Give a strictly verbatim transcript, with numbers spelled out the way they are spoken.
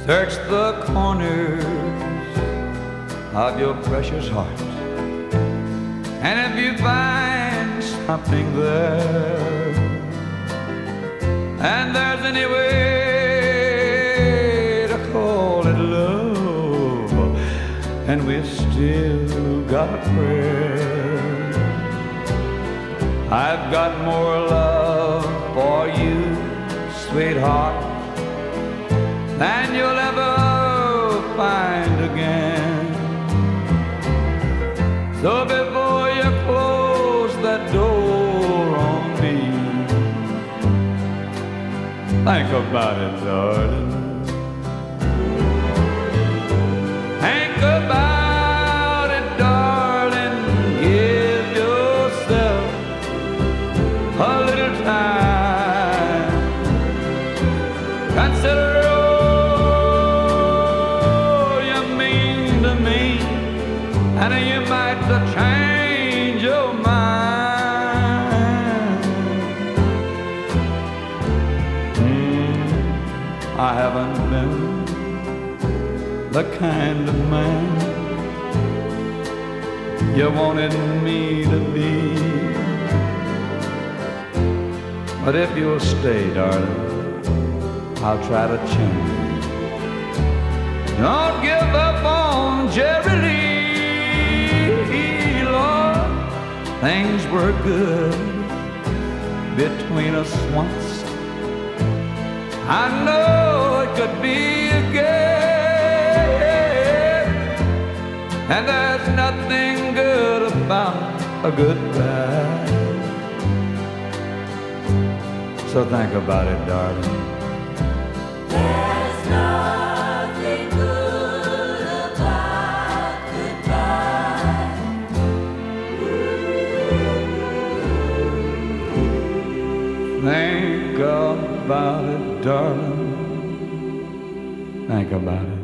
Search the corners of your precious heart, and if you find something there, and there's any way to call it love, and we still got a prayer, I've got more love for you, sweetheart, than you'll ever find again. So before you close that door on me, think about it, darling. Think about it, darling. Give yourself a little time. Consider all you mean to me, and you might change your mind. Mm, I haven't been the kind of man you wanted me to be, but if you'll stay, darling, I'll try to change. Don't give up on Jerry Lee, Lord. Things were good between us once. I know it could be again, and there's nothing good about a goodbye. So think about it, darling. There's nothing good about goodbye. Think about it, darling. Think about it.